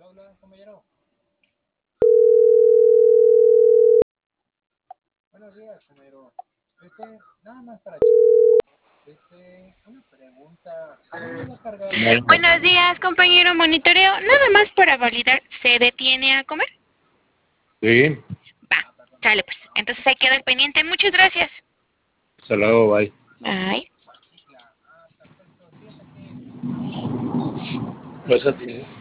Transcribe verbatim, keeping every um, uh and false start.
Hola, compañero. Buenos días, compañero. Este, nada más para este, una pregunta. ¿A dónde va a cargar? Buenos días, compañero monitoreo. Nada más para validar, ¿se detiene a comer? Sí, Va, sale pues. Entonces ahí queda el pendiente. Muchas gracias. hasta luego, bye. Bye. Ah, perfecto. Sí, es aquí. Pues a ti.